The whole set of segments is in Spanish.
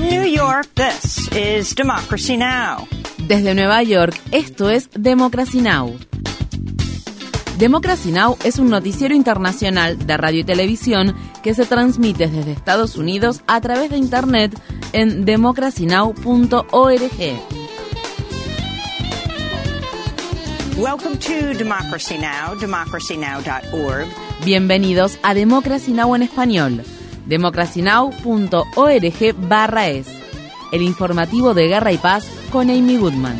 From New York, this is Democracy Now! Desde Nueva York, esto es Democracy Now! Democracy Now! Es un noticiero internacional de radio y televisión que se transmite desde Estados Unidos a través de Internet en democracynow.org. Welcome to Democracy Now!, democracynow.org. Bienvenidos a Democracy Now! En español, democracynow.org/es, el informativo de Guerra y Paz con Amy Goodman.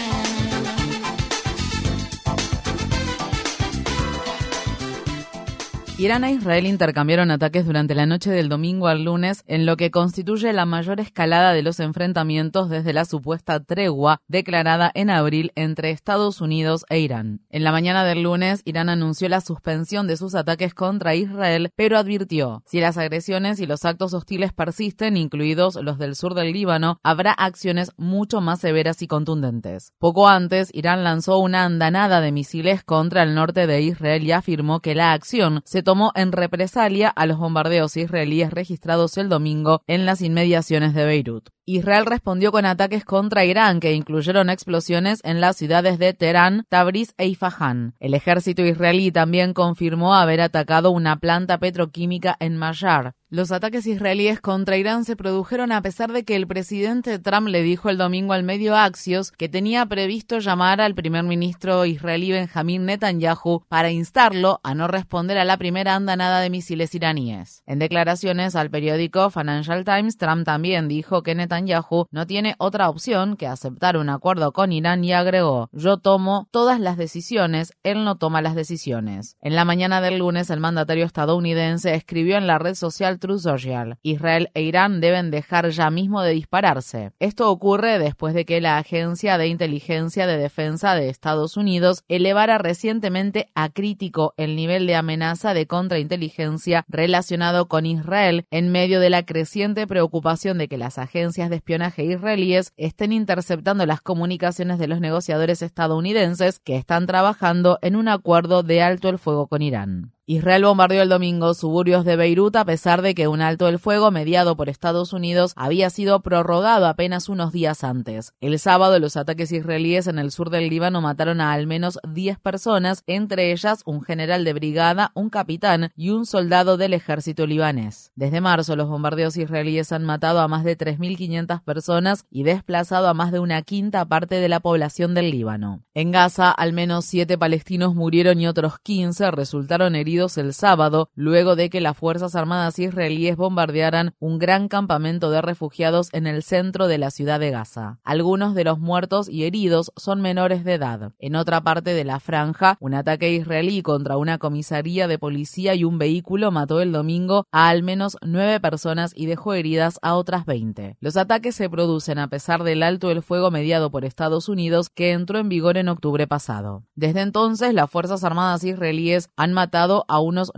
Irán e Israel intercambiaron ataques durante la noche del domingo al lunes en lo que constituye la mayor escalada de los enfrentamientos desde la supuesta tregua declarada en abril entre Estados Unidos e Irán. En la mañana del lunes, Irán anunció la suspensión de sus ataques contra Israel, pero advirtió: si las agresiones y los actos hostiles persisten, incluidos los del sur del Líbano, habrá acciones mucho más severas y contundentes. Poco antes, Irán lanzó una andanada de misiles contra el norte de Israel y afirmó que la acción se tomó en represalia a los bombardeos israelíes registrados el domingo en las inmediaciones de Beirut. Israel respondió con ataques contra Irán que incluyeron explosiones en las ciudades de Teherán, Tabriz e Isfahán. El ejército israelí también confirmó haber atacado una planta petroquímica en Mayar. Los ataques israelíes contra Irán se produjeron a pesar de que el presidente Trump le dijo el domingo al medio Axios que tenía previsto llamar al primer ministro israelí Benjamín Netanyahu para instarlo a no responder a la primera andanada de misiles iraníes. En declaraciones al periódico Financial Times, Trump también dijo que Netanyahu no tiene otra opción que aceptar un acuerdo con Irán y agregó: yo tomo todas las decisiones, él no toma las decisiones. En la mañana del lunes, el mandatario estadounidense escribió en la red social Truth Social: Israel e Irán deben dejar ya mismo de dispararse. Esto ocurre después de que la Agencia de Inteligencia de Defensa de Estados Unidos elevara recientemente a crítico el nivel de amenaza de contrainteligencia relacionado con Israel en medio de la creciente preocupación de que las agencias de espionaje israelíes estén interceptando las comunicaciones de los negociadores estadounidenses que están trabajando en un acuerdo de alto el fuego con Irán. Israel bombardeó el domingo suburbios de Beirut a pesar de que un alto el fuego mediado por Estados Unidos había sido prorrogado apenas unos días antes. El sábado, los ataques israelíes en el sur del Líbano mataron a al menos 10 personas, entre ellas un general de brigada, un capitán y un soldado del ejército libanés. Desde marzo, los bombardeos israelíes han matado a más de 3.500 personas y desplazado a más de una quinta parte de la población del Líbano. En Gaza, al menos 7 palestinos murieron y otros 15 resultaron heridos el sábado, luego de que las Fuerzas Armadas israelíes bombardearan un gran campamento de refugiados en el centro de la ciudad de Gaza. Algunos de los muertos y heridos son menores de edad. En otra parte de la franja, un ataque israelí contra una comisaría de policía y un vehículo mató el domingo a al menos 9 personas y dejó heridas a otras 20. Los ataques se producen a pesar del alto el fuego mediado por Estados Unidos que entró en vigor en octubre pasado. Desde entonces, las Fuerzas Armadas israelíes han matado a unos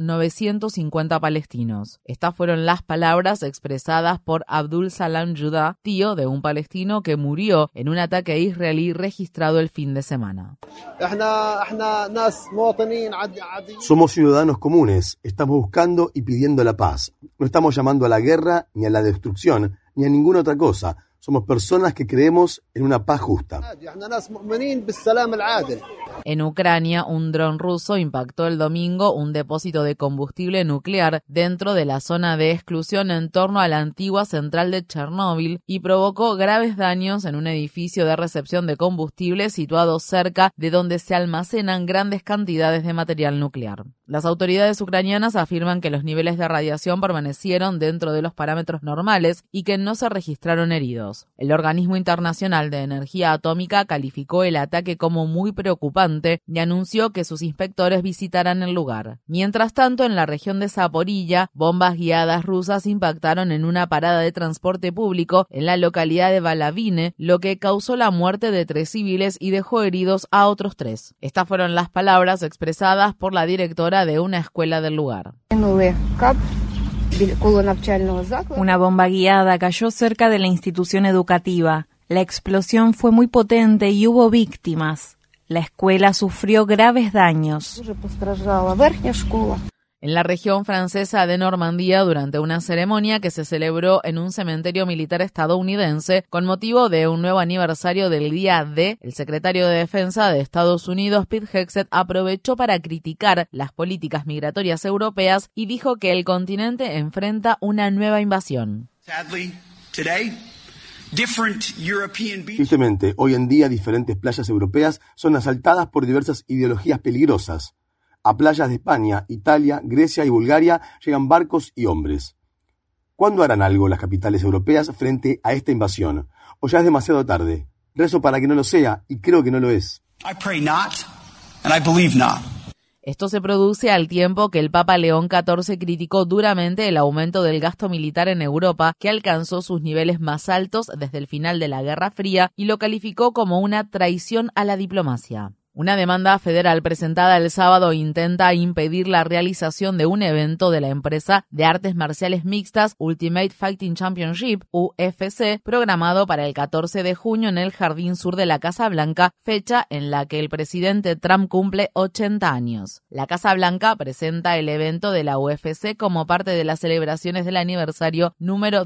950 palestinos. Estas fueron las palabras expresadas por Abdul Salam Judá, tío de un palestino que murió en un ataque israelí registrado el fin de semana. Somos ciudadanos comunes, estamos buscando y pidiendo la paz. No estamos llamando a la guerra, ni a la destrucción, ni a ninguna otra cosa. Somos personas que creemos en una paz justa. En Ucrania, un dron ruso impactó el domingo un depósito de combustible nuclear dentro de la zona de exclusión en torno a la antigua central de Chernóbil y provocó graves daños en un edificio de recepción de combustible situado cerca de donde se almacenan grandes cantidades de material nuclear. Las autoridades ucranianas afirman que los niveles de radiación permanecieron dentro de los parámetros normales y que no se registraron heridos. El Organismo Internacional de Energía Atómica calificó el ataque como muy preocupante y anunció que sus inspectores visitarán el lugar. Mientras tanto, en la región de Zaporilla, bombas guiadas rusas impactaron en una parada de transporte público en la localidad de Balavine, lo que causó la muerte de 3 civiles y dejó heridos a otros 3. Estas fueron las palabras expresadas por la directora de una escuela del lugar. Una bomba guiada cayó cerca de la institución educativa. La explosión fue muy potente y hubo víctimas. La escuela sufrió graves daños. en la región francesa de Normandía durante una ceremonia que se celebró en un cementerio militar estadounidense con motivo de un nuevo aniversario del Día D. El secretario de Defensa de Estados Unidos, Pete Hegseth, aprovechó para criticar las políticas migratorias europeas y dijo que el continente enfrenta una nueva invasión. Tristemente, hoy en día diferentes playas europeas son asaltadas por diversas ideologías peligrosas. A playas de España, Italia, Grecia y Bulgaria llegan barcos y hombres. ¿Cuándo harán algo las capitales europeas frente a esta invasión? ¿O ya es demasiado tarde? Rezo para que no lo sea, y creo que no lo es. Esto se produce al tiempo que el Papa León XIV criticó duramente el aumento del gasto militar en Europa, que alcanzó sus niveles más altos desde el final de la Guerra Fría, y lo calificó como una traición a la diplomacia. Una demanda federal presentada el sábado intenta impedir la realización de un evento de la empresa de artes marciales mixtas Ultimate Fighting Championship, UFC, programado para el 14 de junio en el Jardín Sur de la Casa Blanca, fecha en la que el presidente Trump cumple 80 años. La Casa Blanca presenta el evento de la UFC como parte de las celebraciones del aniversario número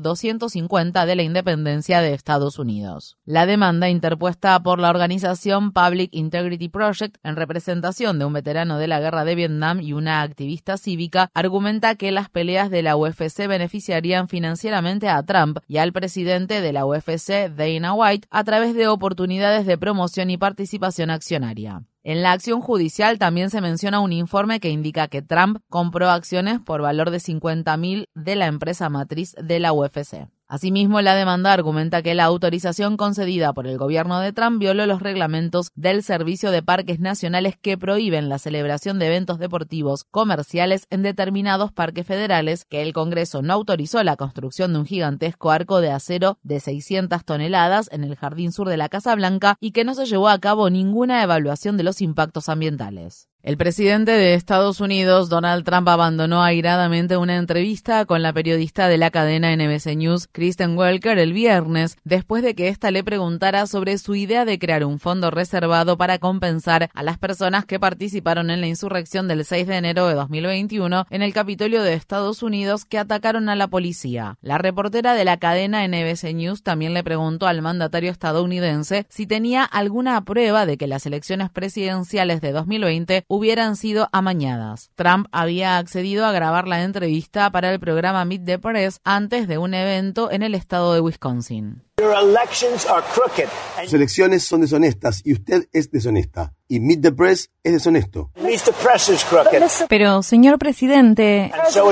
250 de la independencia de Estados Unidos. La demanda, interpuesta por la organización Public Integrity Project, en representación de un veterano de la guerra de Vietnam y una activista cívica, argumenta que las peleas de la UFC beneficiarían financieramente a Trump y al presidente de la UFC, Dana White, a través de oportunidades de promoción y participación accionaria. En la acción judicial también se menciona un informe que indica que Trump compró acciones por valor de $50,000 de la empresa matriz de la UFC. Asimismo, la demanda argumenta que la autorización concedida por el gobierno de Trump violó los reglamentos del Servicio de Parques Nacionales que prohíben la celebración de eventos deportivos comerciales en determinados parques federales, que el Congreso no autorizó la construcción de un gigantesco arco de acero de 600 toneladas en el Jardín Sur de la Casa Blanca y que no se llevó a cabo ninguna evaluación de los impactos ambientales. El presidente de Estados Unidos, Donald Trump, abandonó airadamente una entrevista con la periodista de la cadena NBC News, Kristen Welker, el viernes, después de que ésta le preguntara sobre su idea de crear un fondo reservado para compensar a las personas que participaron en la insurrección del 6 de enero de 2021 en el Capitolio de Estados Unidos, que atacaron a la policía. La reportera de la cadena NBC News también le preguntó al mandatario estadounidense si tenía alguna prueba de que las elecciones presidenciales de 2020 hubieran sido amañadas. Trump había accedido a grabar la entrevista para el programa Meet the Press antes de un evento en el estado de Wisconsin. Sus elecciones son deshonestas y usted es deshonesta. Y Meet the Press es deshonesto. Pero, señor presidente...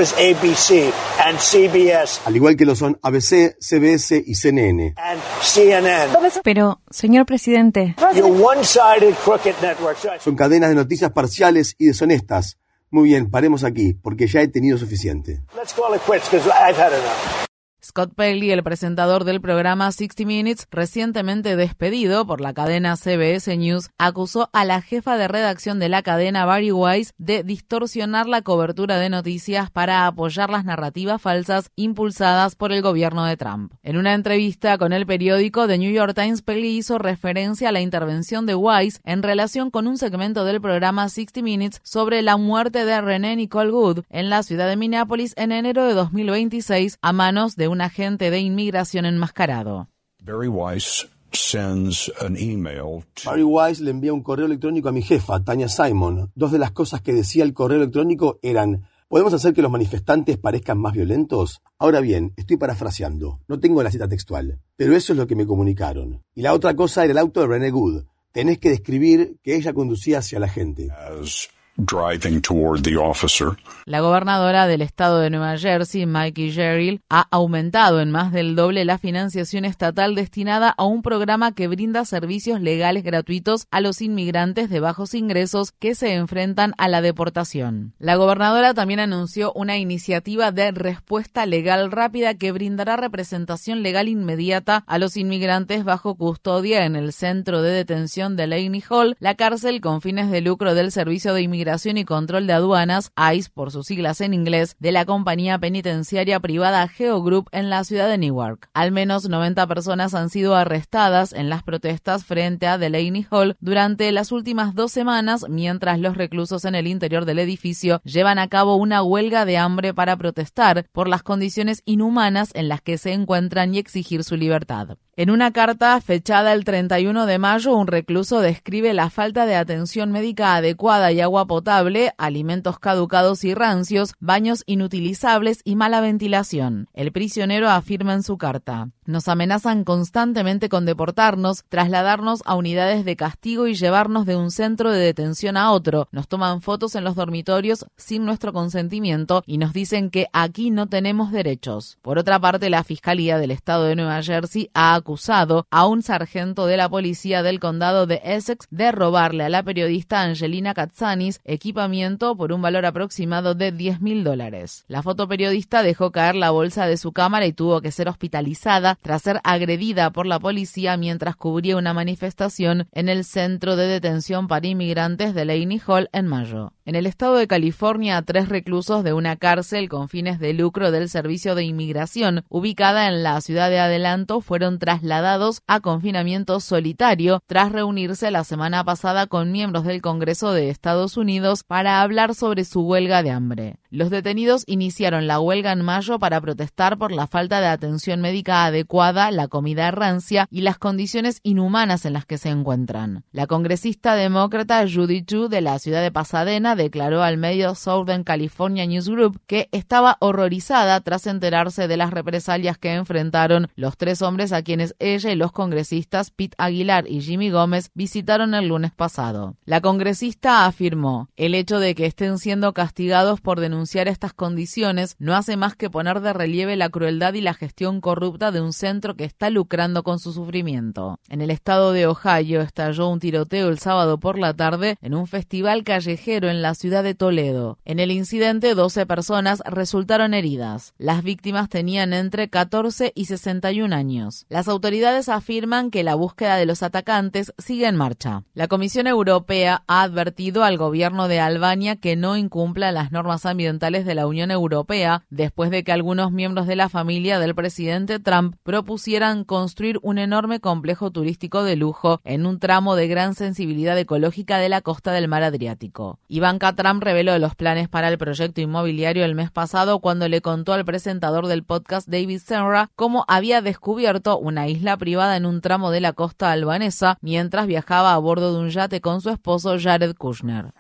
Al igual que lo son ABC, CBS y CNN. Pero, señor presidente... Son cadenas de noticias parciales y deshonestas. Muy bien, paremos aquí, porque ya he tenido suficiente. Scott Pelley, el presentador del programa 60 Minutes, recientemente despedido por la cadena CBS News, acusó a la jefa de redacción de la cadena, Bari Weiss, de distorsionar la cobertura de noticias para apoyar las narrativas falsas impulsadas por el gobierno de Trump. En una entrevista con el periódico The New York Times, Pelley hizo referencia a la intervención de Weiss en relación con un segmento del programa 60 Minutes sobre la muerte de Renee Nicole Good en la ciudad de Minneapolis en enero de 2026 a manos de un agente de inmigración enmascarado. Bari Weiss le envía un correo electrónico a mi jefa, Tanya Simon. Dos de las cosas que decía el correo electrónico eran: ¿podemos hacer que los manifestantes parezcan más violentos? Ahora bien, estoy parafraseando, no tengo la cita textual, pero eso es lo que me comunicaron. Y la otra cosa era el auto de Renee Good. Tenés que describir que ella conducía hacia la gente. La gobernadora del estado de Nueva Jersey, Michelle Sherrill, ha aumentado en más del doble la financiación estatal destinada a un programa que brinda servicios legales gratuitos a los inmigrantes de bajos ingresos que se enfrentan a la deportación. La gobernadora también anunció una iniciativa de respuesta legal rápida que brindará representación legal inmediata a los inmigrantes bajo custodia en el centro de detención de Laney Hall, la cárcel con fines de lucro del Servicio de Inmigración Inmigración y Control de Aduanas, ICE por sus siglas en inglés, de la compañía penitenciaria privada Geo Group en la ciudad de Newark. Al menos 90 personas han sido arrestadas en las protestas frente a Delaney Hall durante las últimas 2 semanas, mientras los reclusos en el interior del edificio llevan a cabo una huelga de hambre para protestar por las condiciones inhumanas en las que se encuentran y exigir su libertad. En una carta fechada el 31 de mayo, un recluso describe la falta de atención médica adecuada y agua potable, alimentos caducados y rancios, baños inutilizables y mala ventilación. El prisionero afirma en su carta: "Nos amenazan constantemente con deportarnos, trasladarnos a unidades de castigo y llevarnos de un centro de detención a otro. Nos toman fotos en los dormitorios sin nuestro consentimiento y nos dicen que aquí no tenemos derechos". Por otra parte, la Fiscalía del Estado de Nueva Jersey ha acusado a un sargento de la policía del condado de Essex de robarle a la periodista Angelina Katsanis equipamiento por un valor aproximado de $10,000. La fotoperiodista dejó caer la bolsa de su cámara y tuvo que ser hospitalizada tras ser agredida por la policía mientras cubría una manifestación en el centro de detención para inmigrantes de Delaney Hall en mayo. En el estado de California, 3 reclusos de una cárcel con fines de lucro del Servicio de Inmigración, ubicada en la ciudad de Adelanto, fueron trasladados a confinamiento solitario tras reunirse la semana pasada con miembros del Congreso de Estados Unidos para hablar sobre su huelga de hambre. Los detenidos iniciaron la huelga en mayo para protestar por la falta de atención médica adecuada, la comida rancia y las condiciones inhumanas en las que se encuentran. La congresista demócrata Judy Chu de la ciudad de Pasadena declaró al medio Southern California News Group que estaba horrorizada tras enterarse de las represalias que enfrentaron los 3 hombres a quienes ella y los congresistas Pete Aguilar y Jimmy Gómez visitaron el lunes pasado. La congresista afirmó: "El hecho de que estén siendo castigados por denunciar estas condiciones no hace más que poner de relieve la crueldad y la gestión corrupta de un centro que está lucrando con su sufrimiento". En el estado de Ohio estalló un tiroteo el sábado por la tarde en un festival callejero en la ciudad de Toledo. En el incidente, 12 personas resultaron heridas. Las víctimas tenían entre 14 y 61 años. Las autoridades afirman que la búsqueda de los atacantes sigue en marcha. La Comisión Europea ha advertido al gobierno de Albania que no incumpla las normas ambientales de la Unión Europea después de que algunos miembros de la familia del presidente Trump propusieran construir un enorme complejo turístico de lujo en un tramo de gran sensibilidad ecológica de la costa del mar Adriático. Ivanka Trump reveló los planes para el proyecto inmobiliario el mes pasado cuando le contó al presentador del podcast David Senra cómo había descubierto una isla privada en un tramo de la costa albanesa mientras viajaba a bordo de un yate con su esposo Jared Kushner.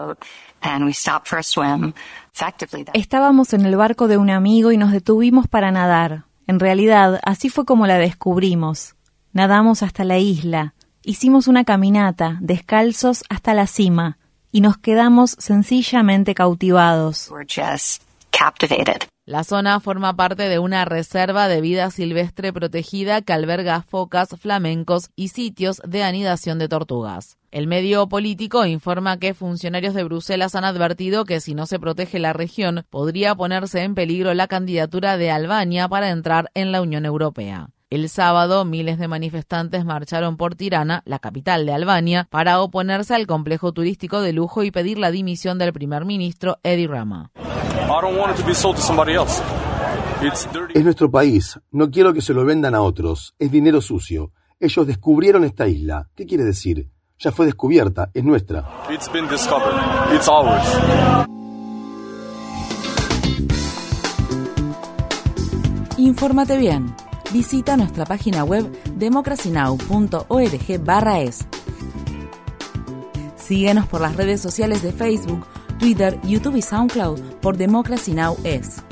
Estábamos en el barco de un amigo y nos detuvimos para nadar. En realidad, así fue como la descubrimos. Nadamos hasta la isla, hicimos una caminata, descalzos hasta la cima, y nos quedamos sencillamente cautivados. La zona forma parte de una reserva de vida silvestre protegida que alberga focas, flamencos y sitios de anidación de tortugas. El medio político informa que funcionarios de Bruselas han advertido que si no se protege la región, podría ponerse en peligro la candidatura de Albania para entrar en la Unión Europea. El sábado, miles de manifestantes marcharon por Tirana, la capital de Albania, para oponerse al complejo turístico de lujo y pedir la dimisión del primer ministro Edi Rama. Es nuestro país. No quiero que se lo vendan a otros. Es dinero sucio. Ellos descubrieron esta isla. ¿Qué quiere decir? Ya fue descubierta. Es nuestra. It's been discovered. It's ours. Infórmate bien. Visita nuestra página web democracynow.org/es. Síguenos por las redes sociales de Facebook, Twitter, YouTube y SoundCloud por Democracy Now! Es.